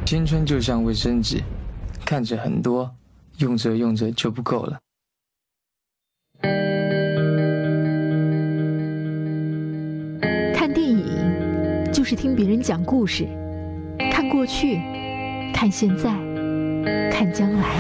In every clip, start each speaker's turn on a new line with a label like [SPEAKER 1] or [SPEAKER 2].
[SPEAKER 1] 青春就像卫生纸，看着很多，用着用着就不够了。
[SPEAKER 2] 看电影就是听别人讲故事，看过去，看现在，看将来。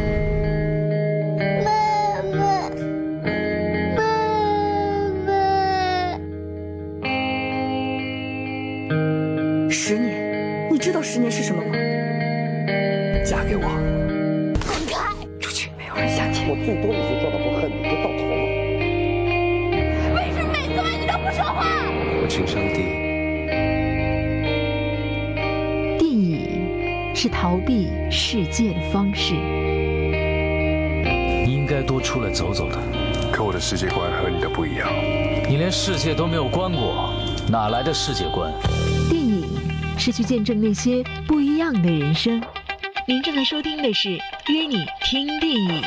[SPEAKER 3] 10年，你知道10年是什么吗？
[SPEAKER 4] 嫁给我，
[SPEAKER 3] 滚开！出去，没有人相信。
[SPEAKER 4] 我最多也就做到不恨你，就到头了。
[SPEAKER 3] 为什么每次问你都不说话？
[SPEAKER 4] 我情商低。
[SPEAKER 2] 电影是逃避世界的方式。
[SPEAKER 5] 你应该多出来走走的。
[SPEAKER 6] 可我的世界观和你的不一样。
[SPEAKER 5] 你连世界都没有观过，哪来的世界观？
[SPEAKER 2] 电影是去见证那些不一样的人生。您正在收听的是《约你听电影》。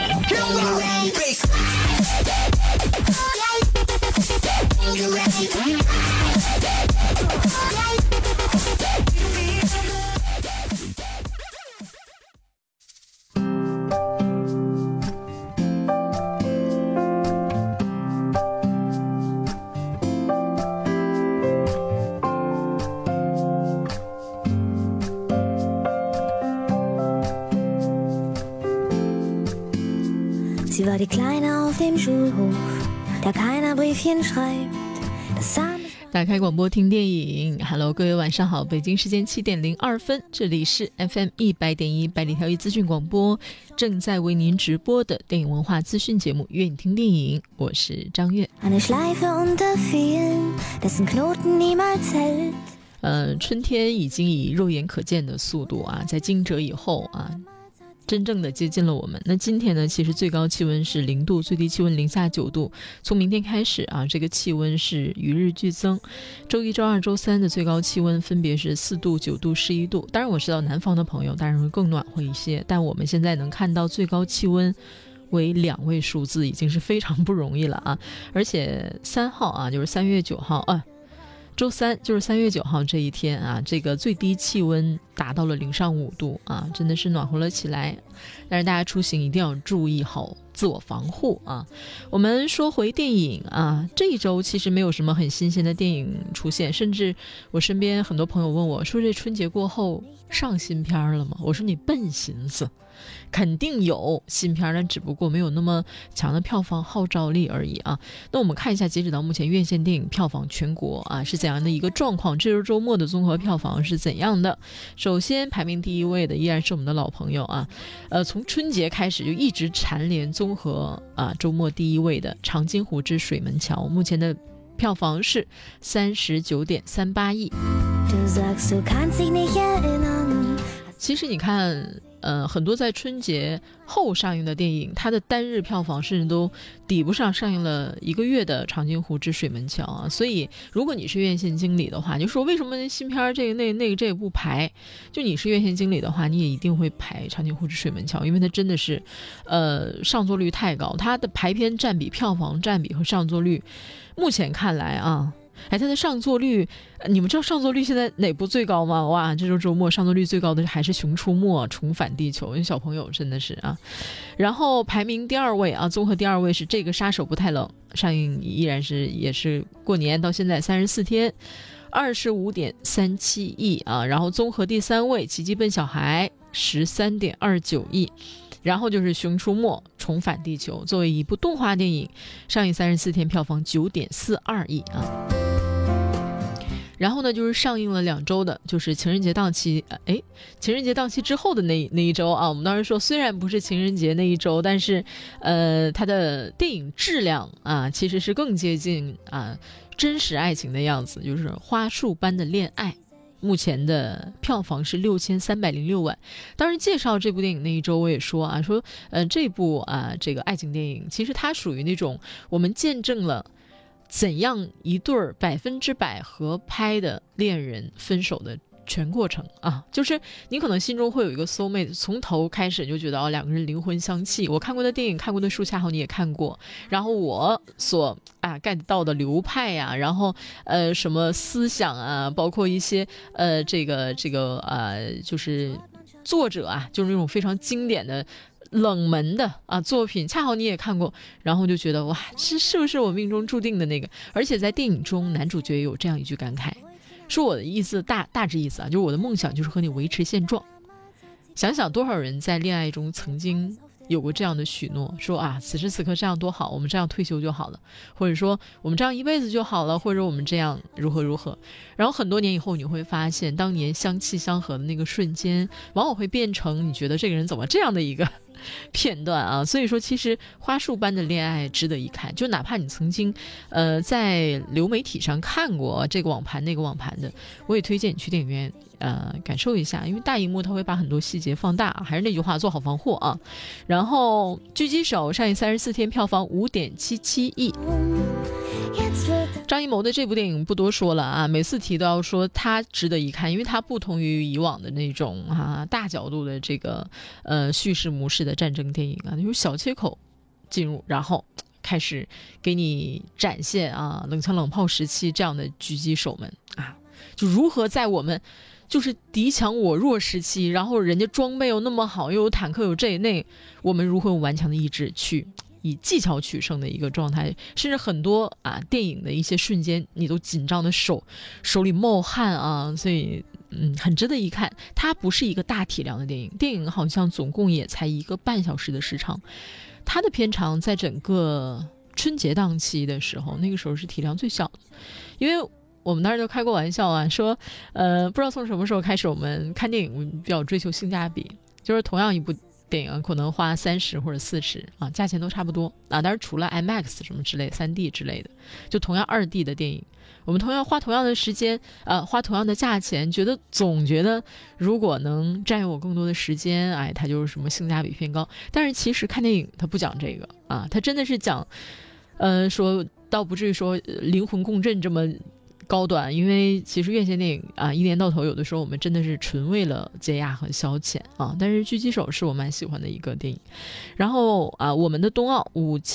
[SPEAKER 7] Sie war die Kleine auf dem Schulhof, der keiner Briefchen schreibt.
[SPEAKER 2] 打开广播听电影 ，Hello， 各位晚上好，北京时间7点02分，这里是 FM 100.1百里挑一资讯广播，正在为您直播的电影文化资讯节目《约你听电影》，我是张悦。春天已经以肉眼可见的速度啊，在惊蛰以后啊，真正的接近了我们。那今天呢，其实最高气温是0度，最低气温零下9度。从明天开始啊，这个气温是与日俱增。周一、周二、周三的最高气温分别是4度、9度、11度。当然我知道南方的朋友当然会更暖和一些，但我们现在能看到最高气温为2位数字，已经是非常不容易了啊！而且3号啊，就是3月9号啊。周三就是3月9号这一天啊，这个最低气温达到了0上5度啊，真的是暖和了起来。但是大家出行一定要注意好自我防护啊。我们说回电影啊，这一周其实没有什么很新鲜的电影出现，甚至我身边很多朋友问我说，这春节过后上新片了吗？我说你笨寻思，肯定有新片，但只不过没有那么强的票房号召力而已啊。那我们看一下截止到目前院线电影票房全国啊是怎样的一个状况，这周周末的综合票房是怎样的。首先排名第一位的依然是我们的老朋友啊，从春节开始就一直蝉联综合啊周末第一位的《长津湖之水门桥》，目前的票房是39.38亿。其实你看很多在春节后上映的电影，它的单日票房甚至都抵不上上映了1个月的《长津湖之水门桥》啊！所以，如果你是院线经理的话，就说为什么新片这个那个这也不排？就你是院线经理的话，你也一定会排《长津湖之水门桥》，因为它真的是，上座率太高，它的排片占比、票房占比和上座率，目前看来啊。它的上座率，你们知道上座率现在哪部最高吗？哇，这周周末上座率最高的还是《熊出没》重返地球，因为小朋友真的是啊。然后排名第2位啊，综合第2位是这个杀手不太冷，上映依然是也是过年到现在34天，25.37亿啊。然后综合第3位奇迹笨小孩13.29亿。然后就是《熊出没》重返地球，作为一部动画电影，上映34天，票房9.42亿啊。然后呢，就是上映了2周的，就是情人节档期，情人节档期之后的那一周啊。我们当时说，虽然不是情人节那一周，但是，它的电影质量啊，其实是更接近啊真实爱情的样子，就是花束般的恋爱。目前的票房是6306万。当时介绍这部电影那一周，我也说啊，这部啊这个爱情电影，其实它属于那种我们见证了怎样一对100%合拍的恋人分手的全过程啊，就是你可能心中会有一个 soul mate， 从头开始就觉得两个人灵魂相契。我看过的电影，看过的书，恰好你也看过，然后我所get 到的流派啊，然后什么思想啊，包括一些就是作者啊，就是那种非常经典的冷门的作品，恰好你也看过，然后就觉得哇，是不是我命中注定的那个？而且在电影中，男主角也有这样一句感慨，说我的意思大致意思就是我的梦想就是和你维持现状。想想多少人在恋爱中曾经有过这样的许诺，说此时此刻这样多好，我们这样退休就好了，或者说我们这样一辈子就好了，或者我们这样如何如何。然后很多年以后你会发现，当年相契相合的那个瞬间，往往会变成你觉得这个人怎么这样的一个片段啊。所以说其实花束般的恋爱值得一看，就哪怕你曾经在流媒体上看过这个网盘那个网盘的，我也推荐你去电影院感受一下，因为大荧幕它会把很多细节放大，还是那句话，做好防护啊。然后狙击手上映34天票房5.77亿。张艺谋的这部电影不多说了每次提都要说它值得一看，因为它不同于以往的那种大角度的这个叙事模式的战争电影就是小切口进入，然后开始给你展现冷枪冷炮时期这样的狙击手们就如何在我们就是敌强我弱时期，然后人家装备又那么好，又有坦克有这那，我们如何用顽强的意志去以技巧取胜的一个状态，甚至很多电影的一些瞬间你都紧张的手里冒汗所以很值得一看。它不是一个大体量的电影，电影好像总共也才1个半小时的时长，它的片长在整个春节档期的时候，那个时候是体量最小的。因为我们当时就开过玩笑说不知道从什么时候开始，我们看电影比较追求性价比，就是同样一部电影可能花30或者40价钱都差不多当然除了 IMAX 什么之类 3D 之类的，就同样2D 的电影，我们花同样的时间花同样的价钱，总觉得如果能占用我更多的时间它就是什么性价比偏高。但是其实看电影它不讲这个它真的是讲说倒不至于说灵魂共振这么高端，因为其实院线电影一年到头有的时候我们真的是纯为了解压和消遣但是狙击手是我蛮喜欢的一个电影。然后我们的冬奥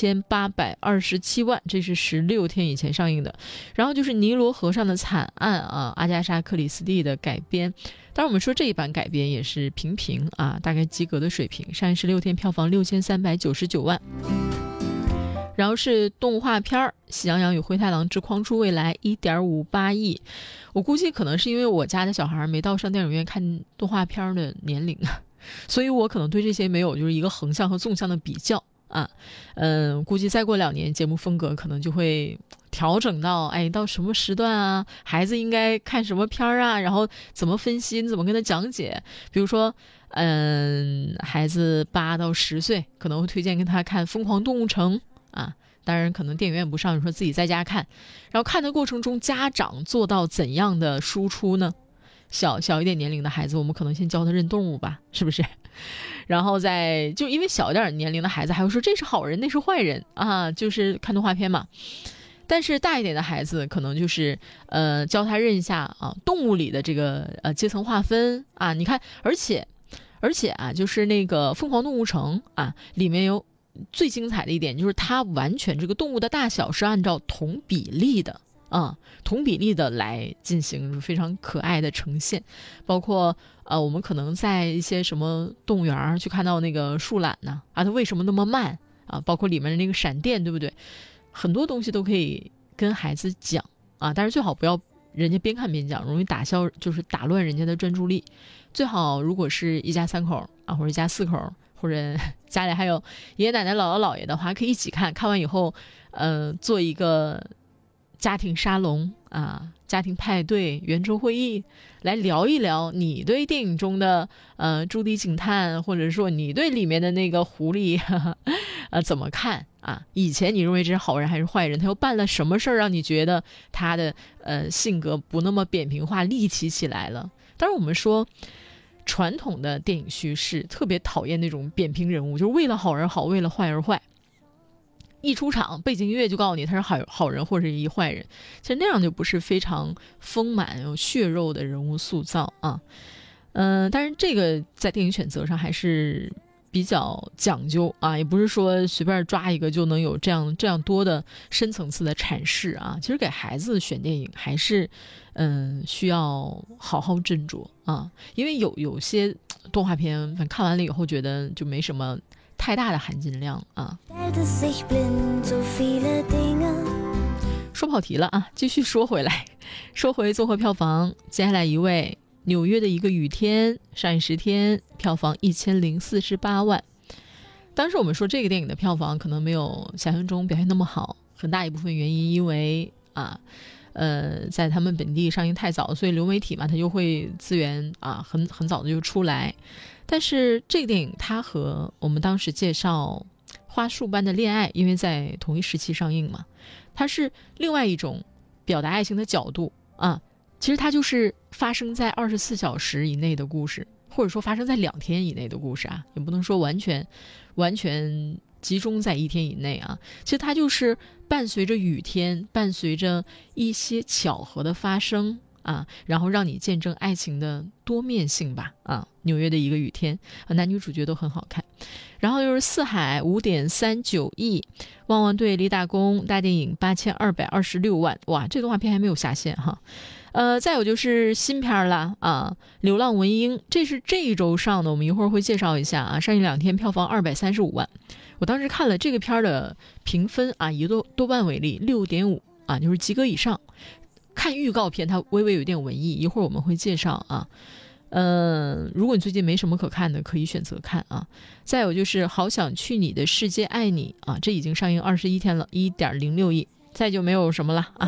[SPEAKER 2] 5827万，这是16天以前上映的。然后就是尼罗河上的惨案阿加莎克里斯蒂的改编，当然我们说这一版改编也是平大概及格的水平，上映16天票房6399万。然后是动画片《喜羊羊与灰太狼之狂出未来》1.58亿。我估计可能是因为我家的小孩没到上电影院看动画片的年龄，所以我可能对这些没有就是一个横向和纵向的比较估计再过2年节目风格可能就会调整到到什么时段孩子应该看什么片然后怎么分析，怎么跟他讲解。比如说孩子8到10岁可能会推荐跟他看《疯狂动物城》当然可能电影院不上，你说自己在家看，然后看的过程中家长做到怎样的输出呢？小一点年龄的孩子，我们可能先教他认动物吧，是不是？然后就因为小一点年龄的孩子还会说这是好人那是坏人就是看动画片嘛。但是大一点的孩子可能就是教他认一下动物里的这个阶层划分你看，而且就是那个疯狂动物城里面有最精彩的一点，就是它完全这个动物的大小是按照同比例的来进行非常可爱的呈现。包括我们可能在一些什么动物园去看到那个树懒它为什么那么慢包括里面的那个闪电，对不对？很多东西都可以跟孩子讲但是最好不要人家边看边讲，容易就是打乱人家的专注力。最好如果是一家3口或者一家4口，或者家里还有爷爷奶奶姥姥姥爷的话，可以一起看完以后做一个家庭沙龙家庭派对圆桌会议，来聊一聊你对电影中的朱迪警探，或者说你对里面的那个狐狸怎么看以前你认为这是好人还是坏人，他又办了什么事儿让你觉得他的性格不那么扁平化立体起来了。当然我们说传统的电影叙事特别讨厌那种扁平人物，就是为了好而好，为了坏而坏。 一出场背景音乐就告诉你他是好人或者一坏人，其实那样就不是非常丰满有血肉的人物塑造啊。但是这个在电影选择上还是比较讲究啊，也不是说随便抓一个就能有这样多的深层次的阐释啊。其实给孩子选电影还是需要好好斟酌啊，因为有些动画片看完了以后觉得就没什么太大的含金量啊。说跑题了啊，继续说回来，说回综合票房，接下来一位纽约的一个雨天上映10天，票房1048万。当时我们说这个电影的票房可能没有想象中表现那么好，很大一部分原因因为在他们本地上映太早，所以流媒体嘛，它就会资源很早的就出来。但是这个电影它和我们当时介绍花束般的恋爱，因为在同一时期上映嘛，它是另外一种表达爱情的角度啊。其实它就是发生在24小时以内的故事，或者说发生在2天以内的故事啊，也不能说完全集中在1天以内啊。其实它就是伴随着雨天，伴随着一些巧合的发生啊，然后让你见证爱情的多面性吧啊。纽约的一个雨天男女主角都很好看。然后就是四海5.39亿，汪汪队立大功，大电影8226万，哇，这动画片还没有下线哈。再有就是新片了啊，流浪文英，这是这一周上的，我们一会儿会介绍一下啊。上映2天，票房235万。我当时看了这个片的评分啊，以豆瓣为例6.5啊，就是及格以上。看预告片它微微有点文艺，一会儿我们会介绍啊。如果你最近没什么可看的，可以选择看啊。再有就是好想去你的世界爱你啊，这已经上映21天了，1.06亿。再就没有什么了啊。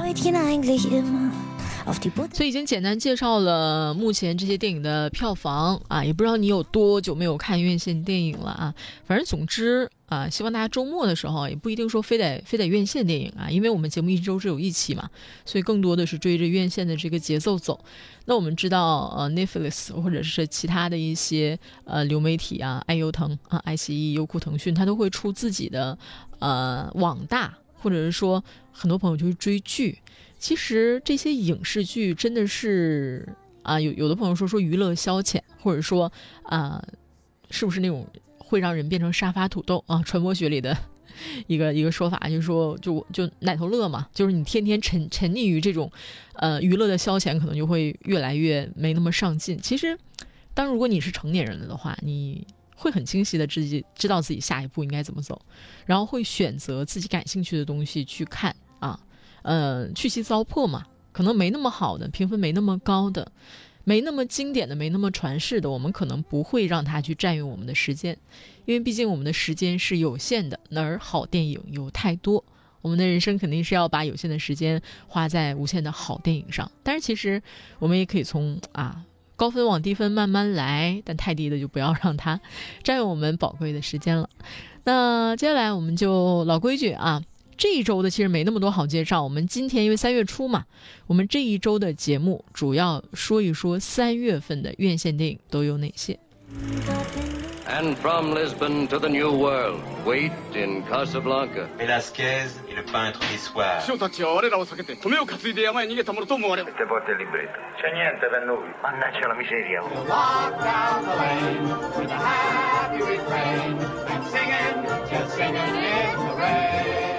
[SPEAKER 2] 所以已经简单介绍了目前这些电影的票房啊，也不知道你有多久没有看院线电影了啊。反正总之啊，希望大家周末的时候也不一定说非得院线电影啊，因为我们节目一周只有1期嘛，所以更多的是追着院线的这个节奏走。那我们知道Netflix 或者是其他的一些流媒体啊，爱优腾啊、爱奇艺、优酷、腾讯，它都会出自己的网大，或者是说很多朋友就是追剧。其实这些影视剧真的是有的朋友说娱乐消遣，或者说是不是那种会让人变成沙发土豆啊？传播学里的一个说法，就是说就奶头乐嘛，就是你天天沉溺于这种娱乐的消遣，可能就会越来越没那么上进。其实如果你是成年人了的话，你会很清晰的知道自己下一步应该怎么走，然后会选择自己感兴趣的东西去看啊。去其糟粕嘛，可能没那么好的，评分没那么高的，没那么经典的，没那么传世的，我们可能不会让它去占用我们的时间，因为毕竟我们的时间是有限的，而好电影有太多，我们的人生肯定是要把有限的时间花在无限的好电影上。但是其实我们也可以从高分往低分慢慢来，但太低的就不要让它占用我们宝贵的时间了。那接下来我们就老规矩啊，这一周的其实没那么多好介绍，我们今天因为3月初嘛，我们这一周的节目主要说一说3月份的院线电影都有哪些。
[SPEAKER 8] And from Lisbon to the New World, wait in Casablanca.
[SPEAKER 9] Velasquez est le peintre des soirs.
[SPEAKER 10] 師匠たちは我らを避けて米を担いで山へ逃げたものと思われる。
[SPEAKER 11] Te porti il libretto. C'è niente per noi. Mannaggia la miseria.
[SPEAKER 12] Walk down the lane with a happy refrain and singing, just singing in the rain.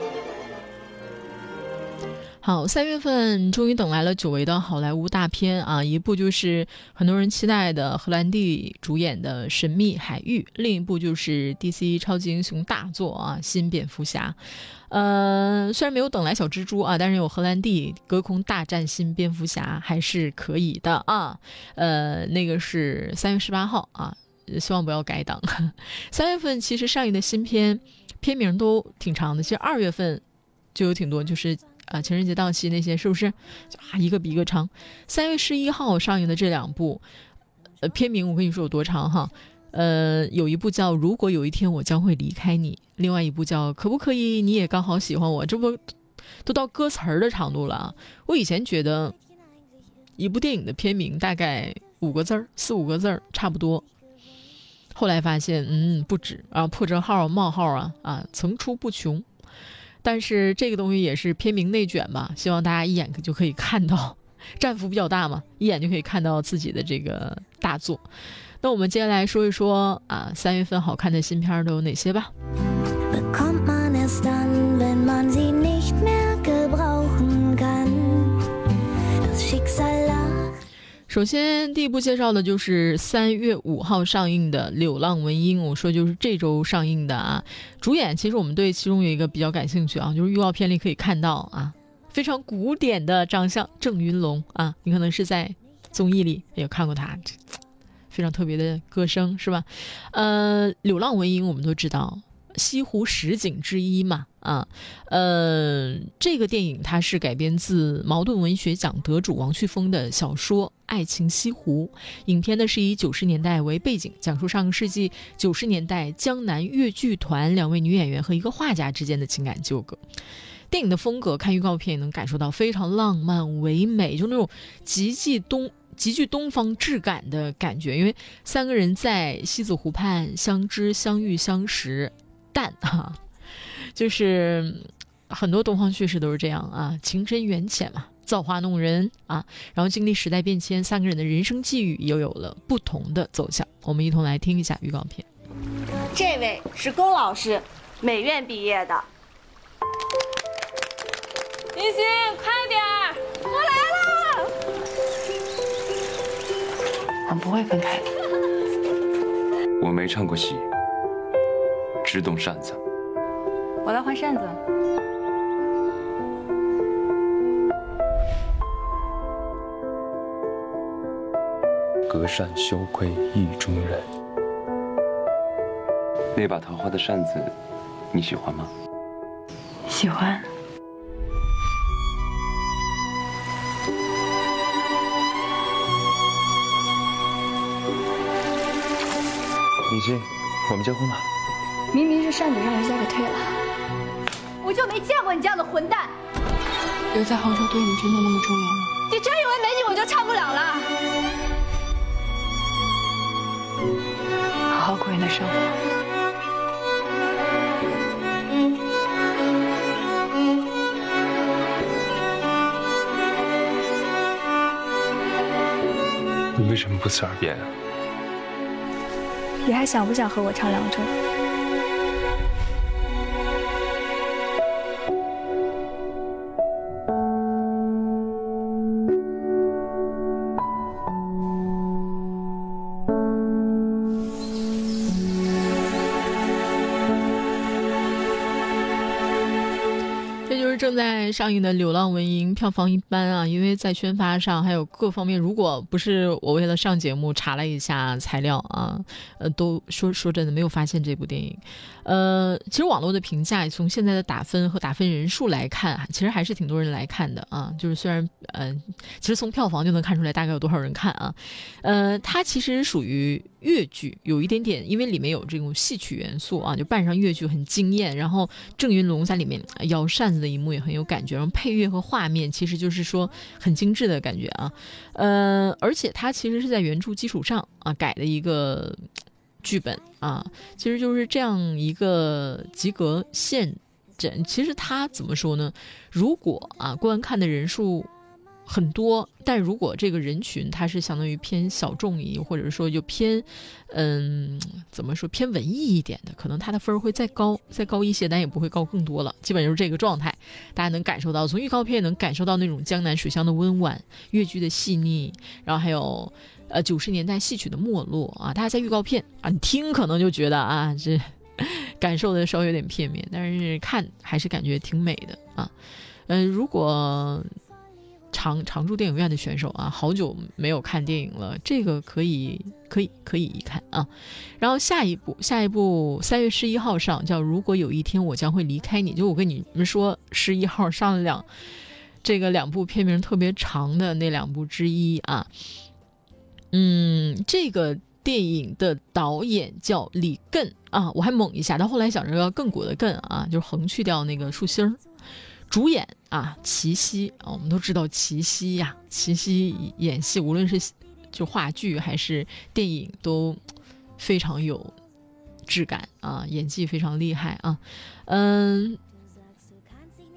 [SPEAKER 2] 好，3月份终于等来了久违的好莱坞大片啊，一部就是很多人期待的荷兰弟主演的《神秘海域》，另一部就是 DC 超级英雄大作啊，《新蝙蝠侠》。虽然没有等来小蜘蛛啊，但是有荷兰弟隔空大战新蝙蝠侠还是可以的啊。那个是3月18号啊，希望不要改档。3月份其实上映的新片名都挺长的，其实2月份就有挺多，就是情人节档期那些是不是一个比一个长。3月11号上映的这2部片名我跟你说有多长哈。有一部叫如果有一天我将会离开你，另外一部叫可不可以你也刚好喜欢我，这不都到歌词儿的长度了啊。我以前觉得一部电影的片名大概4-5个字儿差不多，后来发现不止啊，破折号冒号啊层出不穷但是这个东西也是片名内卷吧，希望大家一眼就可以看到，战幅比较大嘛，一眼就可以看到自己的这个大作。那我们接下来说一说啊，3月份好看的新片都有哪些吧。
[SPEAKER 7] Bekommt man erst dann, wenn man sie nicht mehr gebrauchen kann. Das Schicksal lacht.
[SPEAKER 2] 首先第一部介绍的就是3月5号上映的《柳浪闻莺》，我说就是这周上映的啊。主演其实我们对其中有一个比较感兴趣啊，就是预告片里可以看到啊，非常古典的长相郑云龙啊，你可能是在综艺里也有看过他，非常特别的歌声是吧？柳浪闻莺我们都知道西湖十景之一嘛啊，这个电影它是改编自茅盾文学奖得主王旭峰的小说《爱情西湖》。影片呢是以90年代为背景，讲述上个世纪90年代江南粤剧团2位女演员和一个画家之间的情感纠葛。电影的风格看预告片也能感受到非常浪漫唯美，就那种极具东方质感的感觉。因为3个人在西子湖畔相知相遇相识，但就是很多东方叙事都是这样啊，情深缘浅嘛，造化弄人啊。然后经历时代变迁，3个人的人生际遇又有了不同的走向。我们一同来听一下预告片。
[SPEAKER 13] 这位是龚老师，美院毕业的。
[SPEAKER 3] 林欣，快点儿，我来了。
[SPEAKER 14] 我们不会分开的。
[SPEAKER 15] 我没唱过戏，只懂扇子。
[SPEAKER 14] 我来还扇子。
[SPEAKER 15] 隔扇羞愧意中人。那把桃花的扇子，你喜欢吗？
[SPEAKER 14] 喜欢。
[SPEAKER 15] 李欣，我们结婚吧。
[SPEAKER 16] 明明是扇子让人家给退了，
[SPEAKER 3] 我就没见过你这样的混蛋。
[SPEAKER 14] 留在杭州对你真的那么重要吗？
[SPEAKER 3] 你真以为没你我就唱不了了？
[SPEAKER 14] 好好过你的生活。
[SPEAKER 6] 你为什么不辞而别啊？
[SPEAKER 16] 你还想不想和我唱《梁祝》？
[SPEAKER 2] 正在上映的《柳浪闻莺》票房一般啊，因为在宣发上还有各方面，如果不是我为了上节目查了一下材料啊，都说真的没有发现这部电影。其实网络的评价从现在的打分和打分人数来看，其实还是挺多人来看的啊。就是虽然其实从票房就能看出来大概有多少人看啊。它其实属于粤剧，有一点点，因为里面有这种戏曲元素啊，就扮上粤剧很惊艳。然后郑云龙在里面摇扇子的一幕也很有感觉，然后配乐和画面其实就是说很精致的感觉啊。而且它其实是在原著基础上啊改的一个剧本啊，其实就是这样一个及格线。其实它怎么说呢？如果啊观看的人数很多，但如果这个人群它是相当于偏小众一，或者说就偏怎么说偏文艺一点的，可能它的分会再高一些，但也不会高更多了，基本就是这个状态。大家能感受到，从预告片能感受到那种江南水乡的温婉，粤剧的细腻，然后还有90年代戏曲的没落啊。大家在预告片啊，你听可能就觉得啊这感受的稍微有点片面，但是看还是感觉挺美的啊。如果常驻电影院的选手啊，好久没有看电影了，这个可以一看啊。然后下一部3月11号上，叫《如果有一天我将会离开你》，就我跟你们说11号上了两部片名特别长的那2部之一啊。这个电影的导演叫李艮啊，我还猛一下，到后来想着要亘古的亘啊，就是横去掉那个竖心儿。主演啊，齐溪啊，我们都知道齐溪呀，齐溪演戏无论是就话剧还是电影都非常有质感啊，演技非常厉害啊。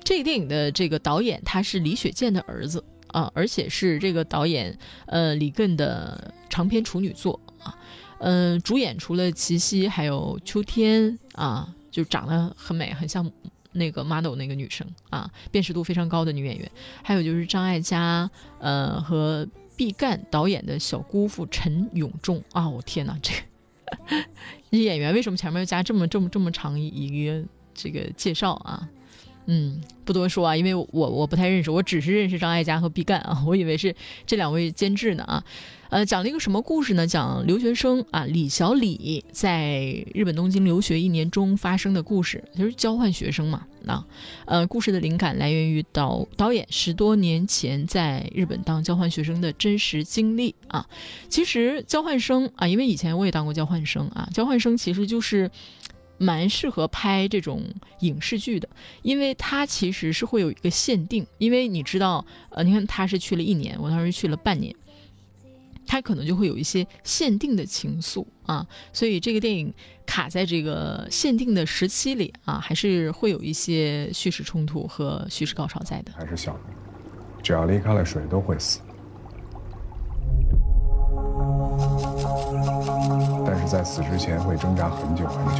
[SPEAKER 2] 这个电影的这个导演他是李雪健的儿子啊，而且是这个导演李艮的长篇处女作啊。主演除了齐溪还有秋天啊，就长得很美，很像那个 model 那个女生啊，辨识度非常高的女演员。还有就是张艾嘉和毕赣导演的小姑父陈永仲啊，我天哪，这演员为什么前面要加这么长一个这个介绍啊？不多说啊，因为我不太认识，我只是认识张艾嘉和毕赣啊，我以为是这两位监制呢啊。讲了一个什么故事呢？讲留学生啊李小李在日本东京留学1年中发生的故事，就是交换学生嘛啊。故事的灵感来源于导演10多年前在日本当交换学生的真实经历啊。其实交换生啊，因为以前我也当过交换生啊，交换生其实就是蛮适合拍这种影视剧的，因为它其实是会有一个限定，因为你知道你看他是去了1年，我当时去了半年，他可能就会有一些限定的情愫啊，所以这个电影卡在这个限定的时期里啊，还是会有一些叙事冲突和叙事高潮在的。
[SPEAKER 17] 还是小的，只要离开了水都会死，但是在死之前会挣扎很久很久。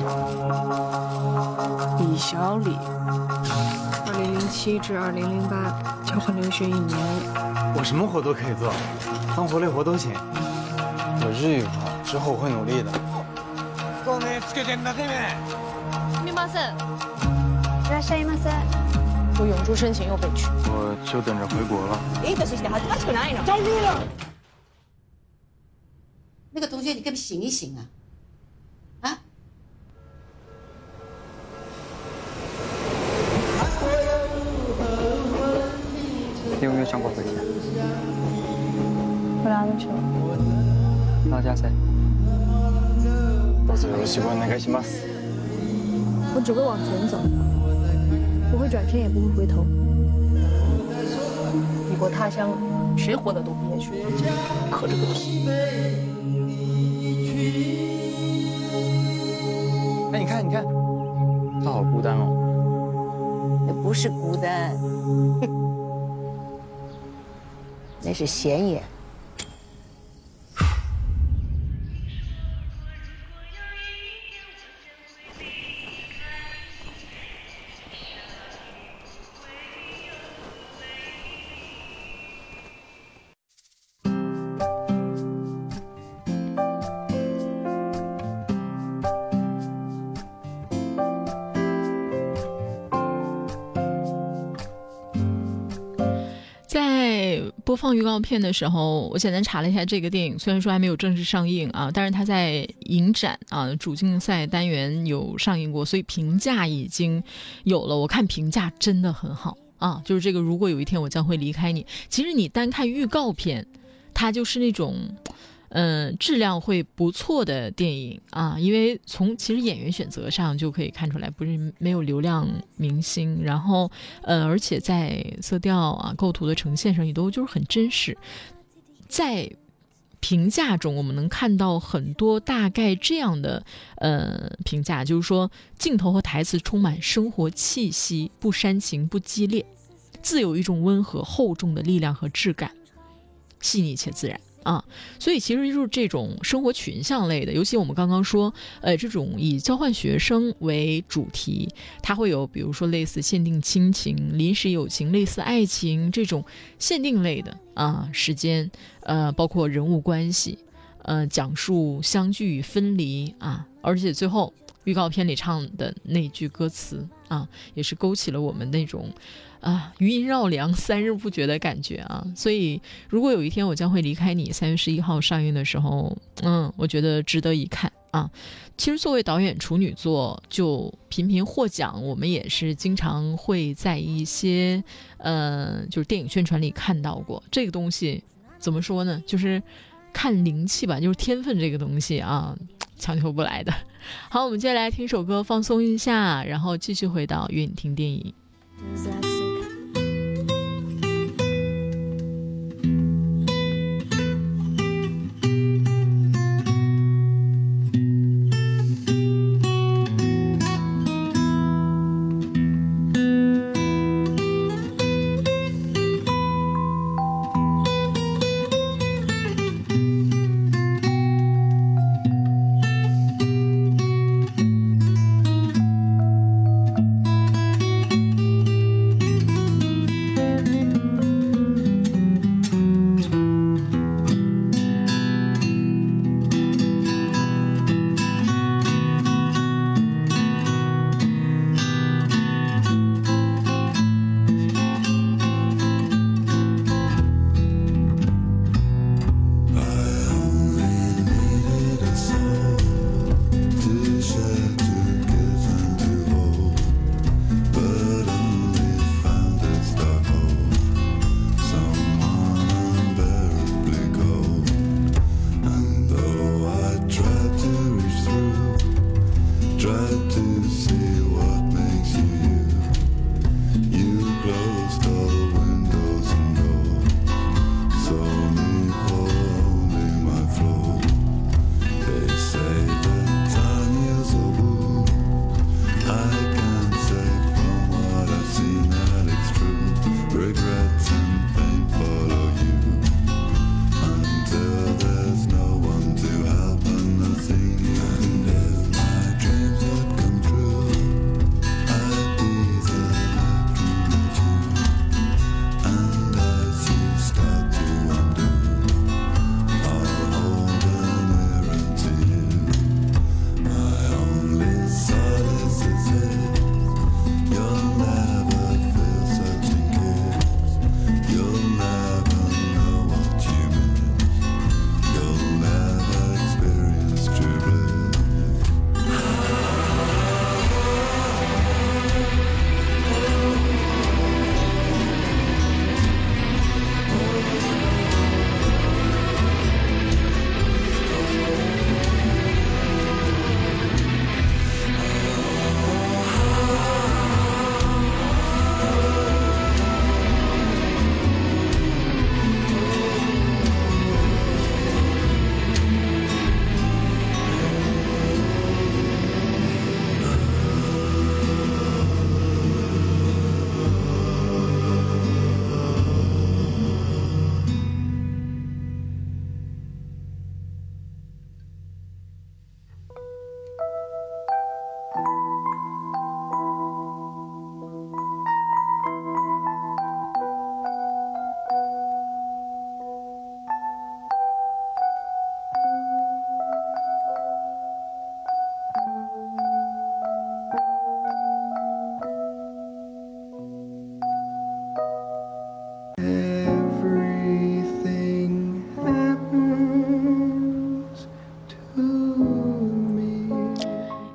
[SPEAKER 18] 李小李，2007至2008交换留学1年。
[SPEAKER 19] 我什么活都可以做，脏活累活都行。我日语不好，之后我会努力的。
[SPEAKER 3] すみません。
[SPEAKER 16] いらっしゃいませ。
[SPEAKER 18] 我永住申请又被拒，
[SPEAKER 19] 我就等着回国了。
[SPEAKER 3] いい年して恥ずかしくないの？
[SPEAKER 18] 招住了。
[SPEAKER 20] 那个同学，你可不醒一醒啊！啊！
[SPEAKER 1] 你有没有想过回家？
[SPEAKER 16] 我哪里去了？
[SPEAKER 1] 老家噻。
[SPEAKER 19] どうぞよろしくお願いします。
[SPEAKER 16] 我只会往前走，不会转身，也不会回头。
[SPEAKER 18] 异国他乡，谁活得都憋屈，可这个屁！
[SPEAKER 19] 哎，你看，他好孤单哦。
[SPEAKER 20] 那不是孤单，那是显眼。
[SPEAKER 2] 播放预告片的时候，我简单查了一下这个电影，虽然说还没有正式上映啊，但是它在影展啊主竞赛单元有上映过，所以评价已经有了。我看评价真的很好啊，就是这个如果有一天我将会离开你，其实你单看预告片，它就是那种质量会不错的电影啊，因为从其实演员选择上就可以看出来，不是没有流量明星，然后而且在色调啊构图的呈现上也都就是很真实。在评价中我们能看到很多大概这样的评价，就是说镜头和台词充满生活气息，不煽情不激烈，自有一种温和厚重的力量和质感，细腻且自然啊，所以其实就是这种生活群像类的，尤其我们刚刚说，这种以交换学生为主题，它会有比如说类似限定亲情、临时友情、类似爱情这种限定类的啊时间，包括人物关系，讲述相聚与分离啊，而且最后预告片里唱的那句歌词啊，也是勾起了我们那种余音绕梁3日不绝的感觉啊。所以如果有一天我将会离开你，3月11号上映的时候，我觉得值得一看啊。其实作为导演处女作就频频获奖，我们也是经常会在一些就是电影宣传里看到过。这个东西怎么说呢，就是看灵气吧，就是天分这个东西啊，强求不来的。好，我们接下来听首歌放松一下，然后继续回到约你听电影。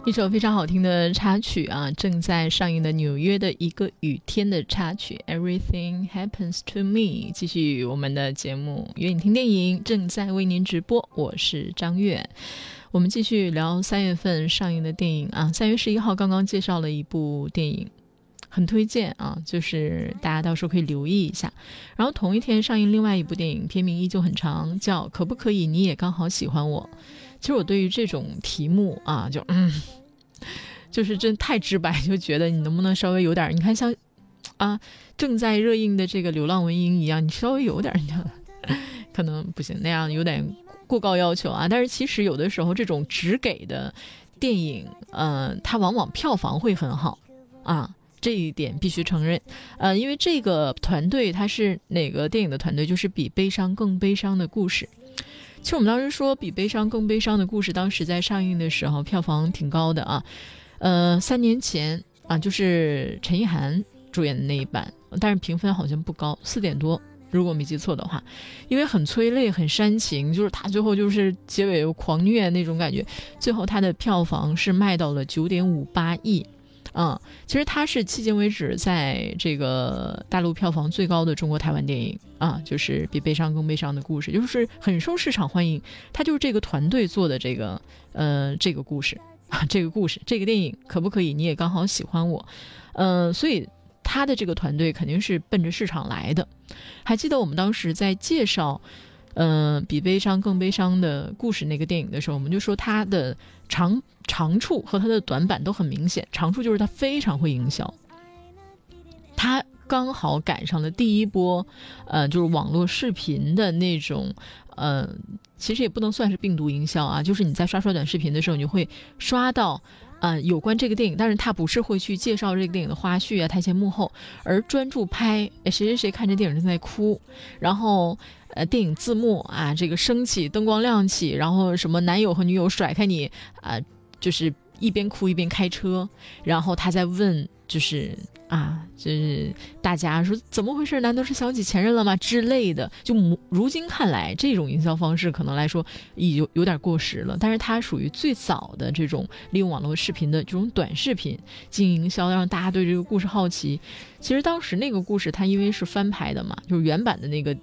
[SPEAKER 2] 一首非常好听的插曲啊，正在上映的纽约的一个雨天的插曲 Everything Happens to Me。 继续我们的节目约你听电影正在为您直播，我是张悦。我们继续聊3月份上映的电影啊。3月11号刚刚介绍了一部电影，很推荐啊，就是大家到时候可以留意一下。然后同一天上映另外一部电影，片名依旧很长，叫可不可以你也刚好喜欢我。其实我对于这种题目啊，就是真太直白，就觉得你能不能稍微有点，你看像啊正在热映的这个流浪文英一样，你稍微有点可能不行，那样有点过高要求啊。但是其实有的时候这种只给的电影它往往票房会很好啊，这一点必须承认。因为这个团队它是哪个电影的团队，就是比悲伤更悲伤的故事。其实我们当时说比悲伤更悲伤的故事，当时在上映的时候票房挺高的啊。3年前啊，就是陈意涵主演的那一版，但是评分好像不高，4点多，如果没记错的话。因为很催泪很煽情，就是他最后就是结尾又狂虐那种感觉，最后他的票房是卖到了 9.58 亿。其实它是迄今为止在这个大陆票房最高的中国台湾电影啊，就是比悲伤更悲伤的故事，就是很受市场欢迎。它就是这个团队做的这个故事啊，这个电影可不可以你也刚好喜欢我。所以他的这个团队肯定是奔着市场来的。还记得我们当时在介绍比悲伤更悲伤的故事那个电影的时候，我们就说它的长处和它的短板都很明显。长处就是它非常会营销，它刚好赶上了第一波就是网络视频的那种其实也不能算是病毒营销啊，就是你在刷短视频的时候，你就会刷到有关这个电影，但是他不是会去介绍这个电影的花絮啊、台前幕后，而专注拍谁看这电影正在哭，然后电影字幕啊，这个升起，灯光亮起，然后什么男友和女友甩开你就是一边哭一边开车，然后他在问就是大家说怎么回事，难道是想起前任了吗之类的。就如今看来，这种营销方式可能来说已有点过时了，但是它属于最早的这种利用网络视频的这种短视频进行营销，让大家对这个故事好奇。其实当时那个故事它因为是翻拍的嘛，就是原版的那个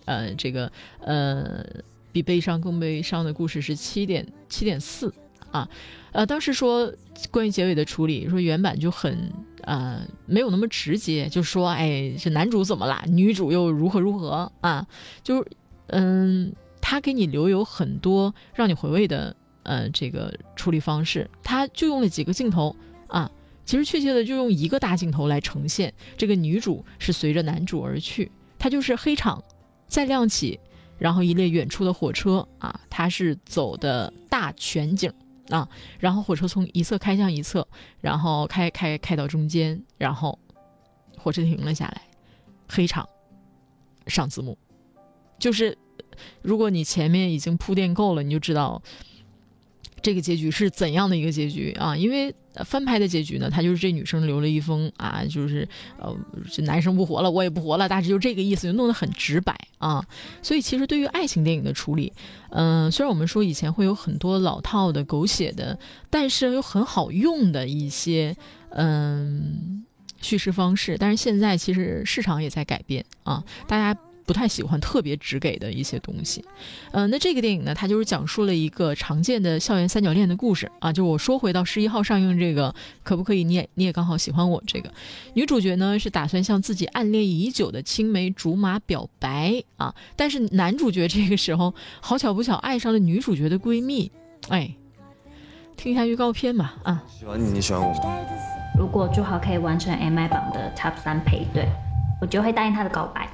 [SPEAKER 2] 比悲伤更悲伤的故事是7.4啊。当时说关于结尾的处理，说原版就很没有那么直接，就说这男主怎么啦，女主又如何啊，就是他给你留有很多让你回味的这个处理方式。他就用了几个镜头啊，其实确切的就用一个大镜头来呈现这个女主是随着男主而去，他就是黑场再亮起，然后一列远处的火车啊，它是走的大全景啊，然后火车从一侧开向一侧，然后开到中间，然后火车停了下来，黑场上字幕。就是如果你前面已经铺垫够了，你就知道这个结局是怎样的一个结局啊。因为翻拍的结局呢，他就是这女生留了一封就是这男生不活了，我也不活了，大致就这个意思，就弄得很直白啊。所以其实对于爱情电影的处理，虽然我们说以前会有很多老套的狗血的，但是有很好用的一些叙事方式，但是现在其实市场也在改变啊，大家不太喜欢特别直给的一些东西。那这个电影呢，它就是讲述了一个常见的校园三角恋的故事啊。就我说回到11号上映这个可不可以你也刚好喜欢我，这个女主角呢是打算向自己暗恋已久的青梅竹马表白啊，但是男主角这个时候好巧不巧爱上了女主角的闺蜜。听一下预告片吧啊。
[SPEAKER 4] 喜欢你，你喜欢我吗？
[SPEAKER 21] 如果祝豪可以完成 MI 榜的 Top 3配对，我就会答应他的告白。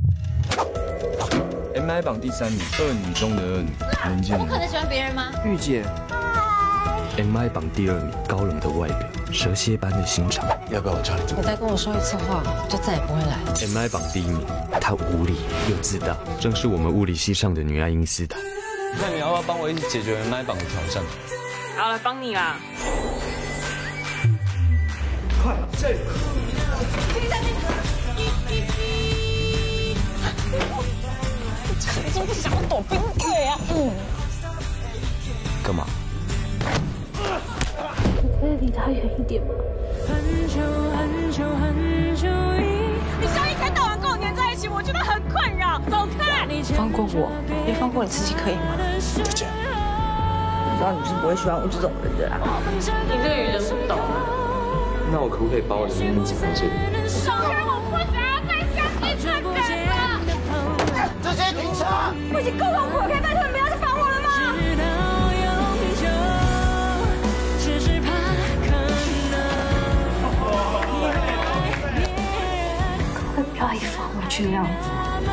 [SPEAKER 4] MI 榜第3名，2女中的2女，能见。
[SPEAKER 3] 我可能喜欢别人吗？
[SPEAKER 4] 御姐。MI 榜第2名，高冷的外表，蛇蝎般的心肠。要不要我教你？
[SPEAKER 22] 你再跟我说一次话，就再也不会来。
[SPEAKER 4] MI 榜第1名，她无理又自大，正是我们物理系上的女爱因斯坦。那你要不要帮我一起解决 MI 榜的挑战？
[SPEAKER 23] 好，来帮你啦。
[SPEAKER 4] 快，这个。
[SPEAKER 23] 你真不想躲冰柜啊？
[SPEAKER 4] 干嘛？
[SPEAKER 21] 我可以
[SPEAKER 16] 离他远一点吗？
[SPEAKER 3] 你像一天到晚跟我黏在一起，我觉得很困扰。走开！
[SPEAKER 14] 放过我，别放过你自己，可以吗？
[SPEAKER 5] 再见。我知道你是不会喜欢我这种人的啦。
[SPEAKER 14] 你这个女人不懂。
[SPEAKER 4] 那我可不可以把我的秘密讲到这里？
[SPEAKER 3] 少人，我不想要再相信这个人了。
[SPEAKER 5] 直接停车！
[SPEAKER 3] 我已经够痛苦了，可以拜托你不要再烦我了吗？
[SPEAKER 14] 可不可以不要一副委屈的样子？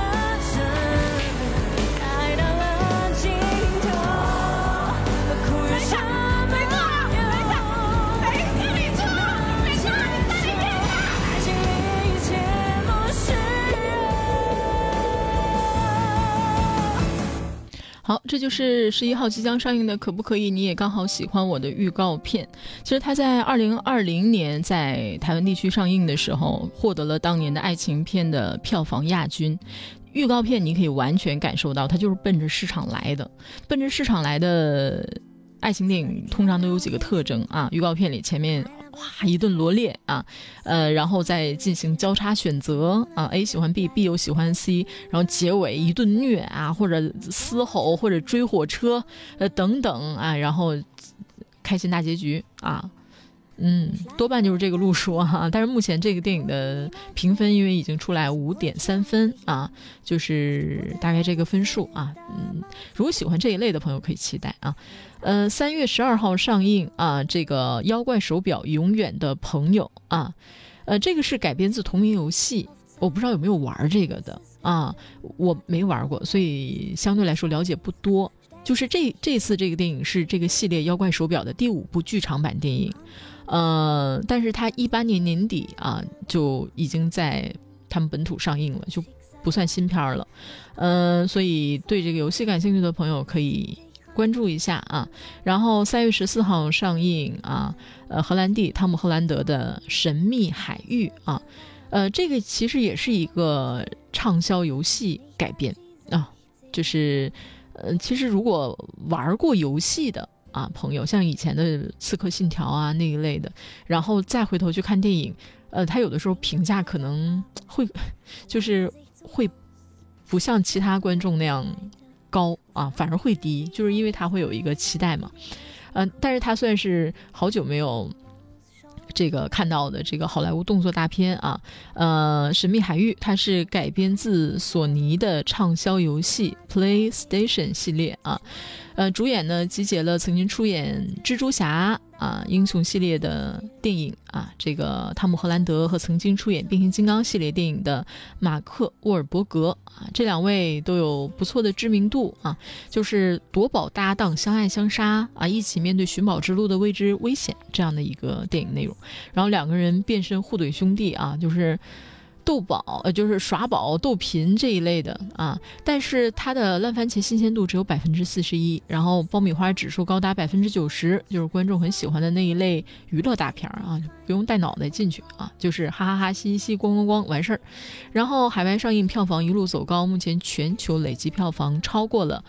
[SPEAKER 2] 好，这就是11号即将上映的可不可以你也刚好喜欢我的预告片。其实它在2020年在台湾地区上映的时候，获得了当年的爱情片的票房亚军。预告片你可以完全感受到它就是奔着市场来的。奔着市场来的爱情电影通常都有几个特征啊，预告片里前面哇一顿罗列啊，然后再进行交叉选择啊 ，A 喜欢 B，B 又喜欢 C， 然后结尾一顿虐啊，或者嘶吼，或者追火车，等等啊，然后开心大结局啊。多半就是这个路数哈，但是目前这个电影的评分因为已经出来5.3分啊，就是大概这个分数啊。如果喜欢这一类的朋友可以期待啊。3月12号上映啊，这个妖怪手表永远的朋友啊，这个是改编自同名游戏，我不知道有没有玩这个的啊，我没玩过，所以相对来说了解不多。就是这次这个电影是这个系列妖怪手表的第5部剧场版电影。但是它18年年底啊就已经在他们本土上映了，就不算新片了。所以对这个游戏感兴趣的朋友可以关注一下啊。然后3月14号上映啊，荷兰弟汤姆·荷兰德的《神秘海域》啊，这个其实也是一个畅销游戏改编啊，就是其实如果玩过游戏的啊，朋友像以前的《刺客信条》啊那一类的，然后再回头去看电影，他有的时候评价可能会就是会不像其他观众那样高啊，反而会低，就是因为他会有一个期待嘛。但是他算是好久没有这个看到的这个好莱坞动作大片啊，神秘海域它是改编自索尼的畅销游戏 PlayStation 系列啊。主演呢集结了曾经出演蜘蛛侠啊英雄系列的电影啊，这个汤姆·荷兰德和曾经出演变形金刚系列电影的马克·沃尔伯格啊，这2位都有不错的知名度啊，就是夺宝搭档相爱相杀啊，一起面对寻宝之路的未知危险这样的一个电影内容。然后2个人变身互怼兄弟啊，就是斗宝就是耍宝斗贫这一类的啊，但是它的烂番茄新鲜度只有41%，然后爆米花指数高达90%，就是观众很喜欢的那一类娱乐大片啊，不用带脑袋进去啊，就是哈哈哈嘻嘻咣咣咣完事儿。然后海外上映票房一路走高，目前全球累计票房超过了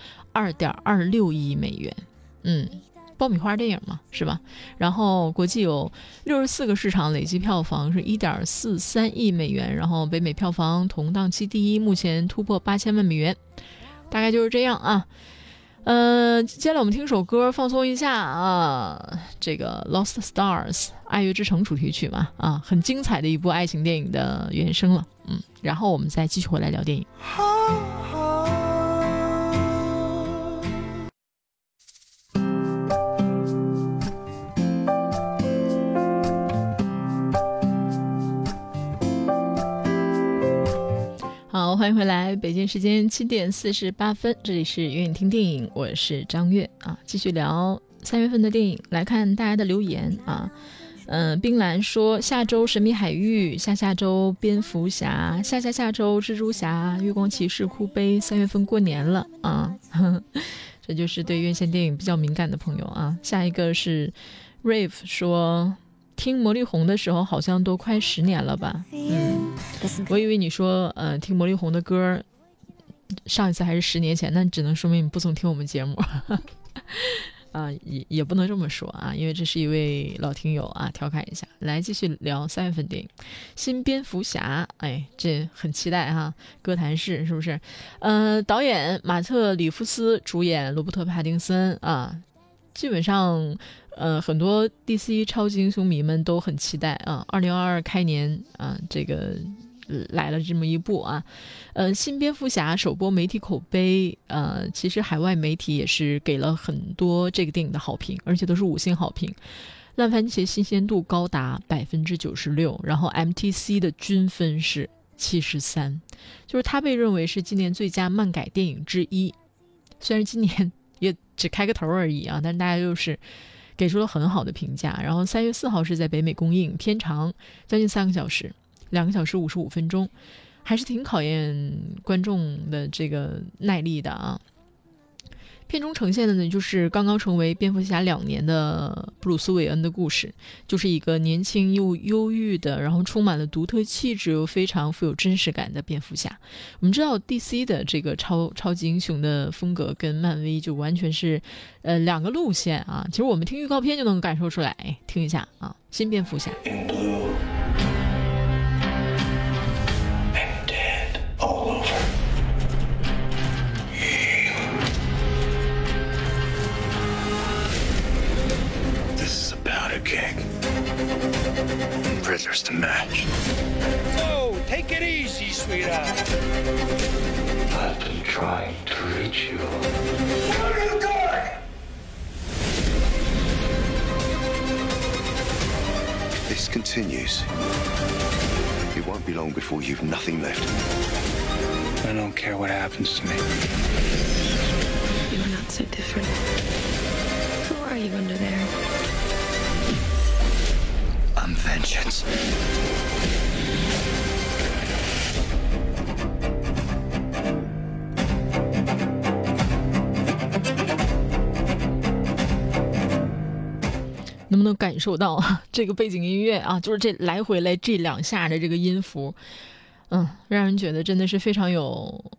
[SPEAKER 2] 2.26亿美元。爆米花电影嘛，是吧？然后国际有64个市场累计票房是1.43亿美元，然后北美票房同档期第一，目前突破8000万美元，大概就是这样啊。接下来我们听首歌放松一下啊，这个 Lost Stars 爱乐之城主题曲嘛啊，很精彩的一部爱情电影的原声了。然后我们再继续回来聊电影。好，欢迎回来，北京时间7点48分，这里是远远听电影，我是张悦啊，继续聊3月份的电影，来看大家的留言啊。冰兰说下周神秘海域，下周蝙蝠侠，下周蜘蛛侠，月光骑士哭悲，3月份过年了啊，这就是对院线电影比较敏感的朋友啊。下一个是 Rave 说听魔力红的时候好像都快10年了吧。我以为你说听魔力红的歌上一次还是10年前，那只能说明你不总听我们节目也不能这么说啊，因为这是一位老听友啊，调侃一下。来继续聊3月份电影新蝙蝠侠，这很期待哈，哥谭市是不是？导演马特·里夫斯，主演罗伯特·帕丁森啊，基本上很多 DC 超级英雄迷们都很期待啊。2022开年啊，这个来了这么一部啊，新蝙蝠侠首播媒体口碑，其实海外媒体也是给了很多这个电影的好评，而且都是5星好评。烂番茄新鲜度高达 96%， 然后 MTC 的均分是73，就是它被认为是今年最佳漫改电影之一。虽然今年也只开个头而已啊，但是大家就是给出了很好的评价。然后3月4号是在北美公映，片长将近3个小时，2个小时55分钟，还是挺考验观众的这个耐力的啊。片中呈现的呢，就是刚刚成为蝙蝠侠2年的布鲁斯·韦恩的故事，就是一个年轻又忧郁的，然后充满了独特气质又非常富有真实感的蝙蝠侠。我们知道 DC 的这个超级英雄的风格跟漫威就完全是2个路线啊。其实我们听预告片就能感受出来，听一下啊，新蝙蝠侠。
[SPEAKER 11] King. Prisoners to match.
[SPEAKER 12] Whoa, take it easy, sweetheart.
[SPEAKER 11] I've been trying to reach you. Where are you going?
[SPEAKER 8] If this continues, it won't be long before you've nothing left.
[SPEAKER 6] I don't care what happens to me.
[SPEAKER 18] You're not so different. Who are you under there?I'm
[SPEAKER 11] vengeance.
[SPEAKER 2] 能不能感受到这个背景音乐啊？就是这来回来这2下的这个音符，让人觉得真的是非常有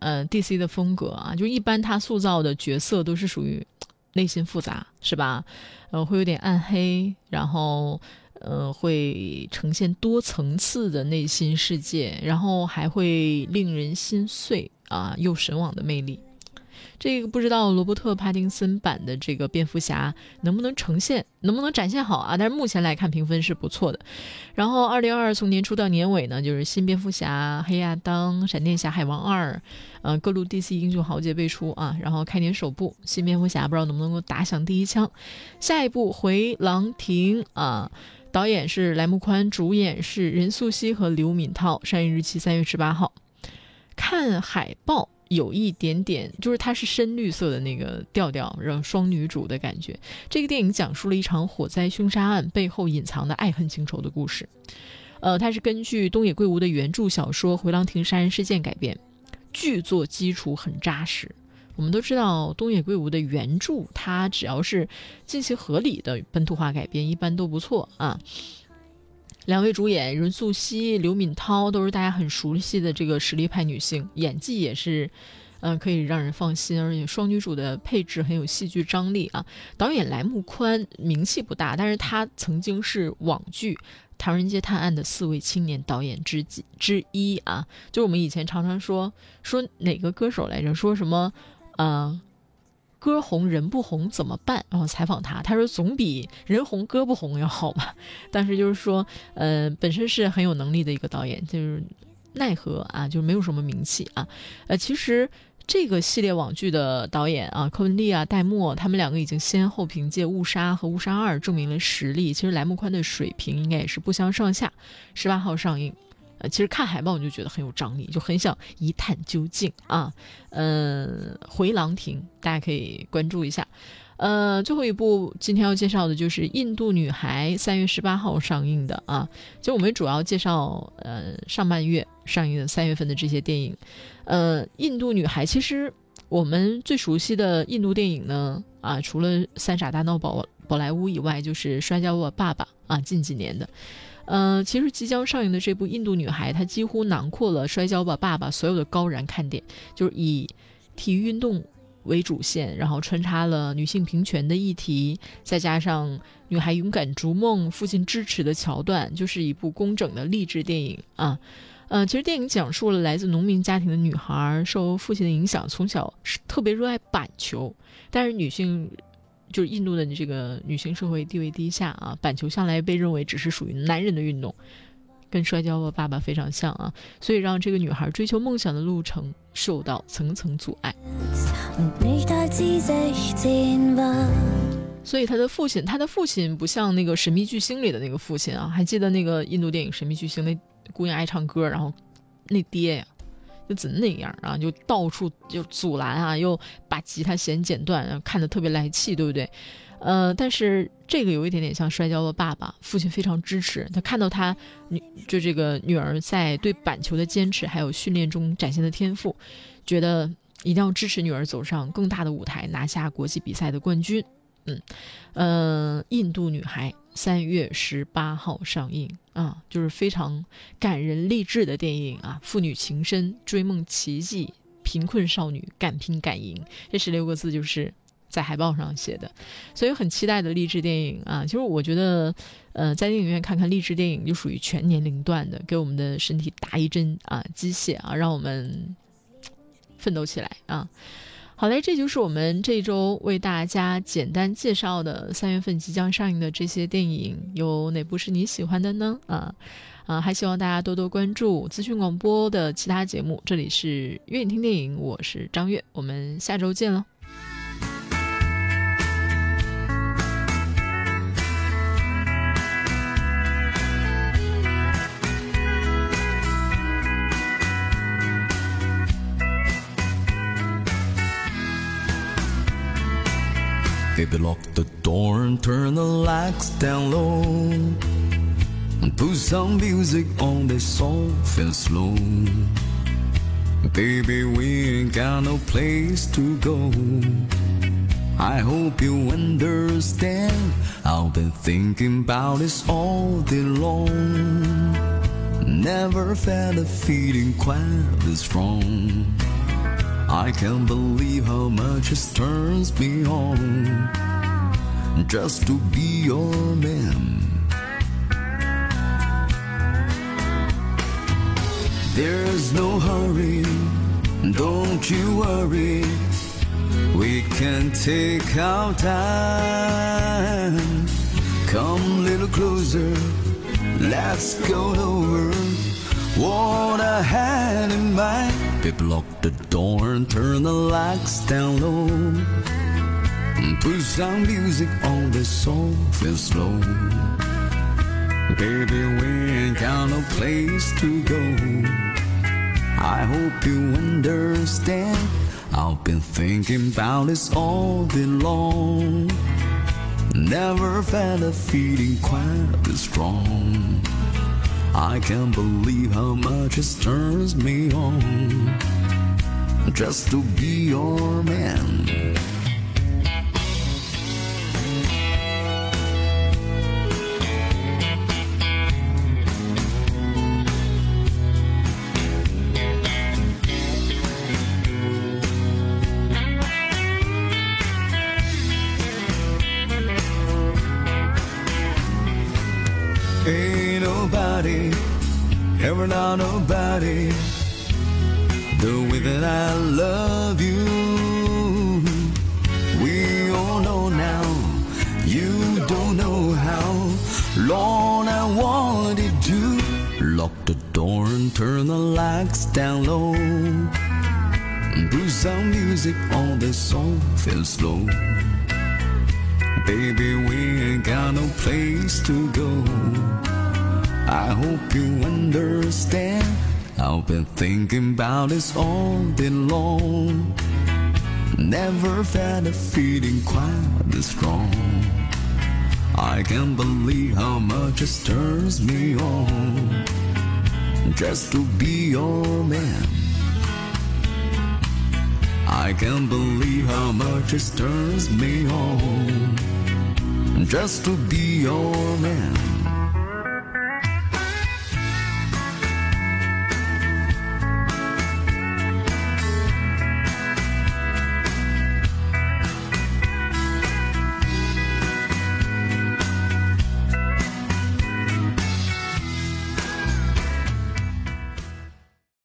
[SPEAKER 2] DC 的风格啊。就一般他塑造的角色都是属于内心复杂，是吧？会有点暗黑，然后会呈现多层次的内心世界，然后还会令人心碎啊，又神往的魅力。这个不知道罗伯特·帕丁森版的这个蝙蝠侠能不能展现好啊？但是目前来看评分是不错的。然后2022从年初到年尾呢，就是新蝙蝠侠、黑亚当、闪电侠、海王2，各路 DC 英雄豪杰辈出啊。然后开年首部新蝙蝠侠不知道能不能够打响第一枪。下一部回廊亭啊，导演是莱木宽，主演是任素汐和刘敏涛，上映日期3月18号。看海报有一点点，就是它是深绿色的那个调调，让双女主的感觉。这个电影讲述了一场火灾凶杀案背后隐藏的爱恨情仇的故事。它是根据东野圭吾的原著小说《回廊亭杀人事件》改编，剧作基础很扎实。我们都知道东野圭吾的原著，它只要是尽其合理的本土化改编，一般都不错啊。2位主演任素汐、刘敏涛都是大家很熟悉的这个实力派女性，演技也是可以让人放心，而且双女主的配置很有戏剧张力啊。导演莱木宽名气不大，但是他曾经是网剧《唐人街探案》的4位青年导演之一啊。就我们以前常常说哪个歌手来着，说什么歌红人不红怎么办？然后采访他说总比人红歌不红要好嘛。但是就是说本身是很有能力的一个导演，就是奈何啊，就没有什么名气啊。其实这个系列网剧的导演啊，柯文利啊、戴墨，他们2个已经先后凭借《误杀》和《误杀2》证明了实力。其实莱木宽的水平应该也是不相上下。18号上映。其实看海报你就觉得很有张力，就很想一探究竟啊。回廊亭大家可以关注一下。最后一部今天要介绍的就是《印度女孩》，3月18号上映的啊。就我们主要介绍上半月上映的3月份的这些电影。印度女孩其实我们最熟悉的印度电影呢啊，除了《三傻大闹宝莱坞》以外，就是《摔跤吧，爸爸》啊，近几年的。其实即将上映的这部《印度女孩》，它几乎囊括了《摔跤吧，爸爸》所有的高燃看点，就是以体育运动为主线，然后穿插了女性平权的议题，再加上女孩勇敢逐梦、父亲支持的桥段，就是一部工整的励志电影啊。其实电影讲述了来自农民家庭的女孩受父亲的影响，从小特别热爱板球，但是女性就是印度的这个女性社会地位低下啊，板球向来被认为只是属于男人的运动，跟摔跤吧爸爸非常像啊，所以让这个女孩追求梦想的路程受到层层阻碍。所以他的父亲不像那个神秘巨星里的那个父亲啊，还记得那个印度电影神秘巨星，那姑娘爱唱歌，然后那爹呀就怎那样啊，就到处就阻拦啊，又把吉他弦剪断，看得特别来气，对不对？但是这个有一点点像摔跤的爸爸，父亲非常支持他，看到他这个女儿在对板球的坚持还有训练中展现的天赋，觉得一定要支持女儿走上更大的舞台，拿下国际比赛的冠军。印度女孩3月18号上映啊，就是非常感人励志的电影啊，父女情深，追梦奇迹，贫困少女敢拼敢赢，这16个字就是在海报上写的，所以很期待的励志电影啊。其实我觉得在电影院看看励志电影就属于全年龄段的，给我们的身体打一针啊鸡血啊，让我们奋斗起来啊。好嘞，这就是我们这周为大家简单介绍的3月份即将上映的这些电影，有哪部是你喜欢的呢？还希望大家多多关注资讯广播的其他节目。这里是粤语听电影，我是张悦，我们下周见了。
[SPEAKER 7] Baby, lock the door and turn the lights down low, and put some music on that's soft and slow. Baby, we ain't got no place to go. I hope you understand, I've been thinking about this all day long. Never felt a feeling quite this strong. I can't believe how much it turns me on just to be your man. There's no hurry, don't you worry, we can take our time. Come a little closer, let's go over what I had in mind. Baby, lock the door and turn the lights down low, and put some music on that's soft and slow. Baby, we ain't got no place to go. I hope you understand, I've been thinking about this all day long. Never felt a feeling quite this strong. I can't believe how much it turns me on just to be your man. Ain't nobody, ever not nobody, the way that I love you. We all know now, you don't know how long I wanted to. Lock the door and turn the lights down low, and put some music on that's soft and slow. Baby, we ain't got no place to go. I hope you understand, I've been thinking about this all day long. Never felt a feeling quite this strong. I can't believe how much it turns me on just to be your man. I can't believe how much it turns me on just to be your man.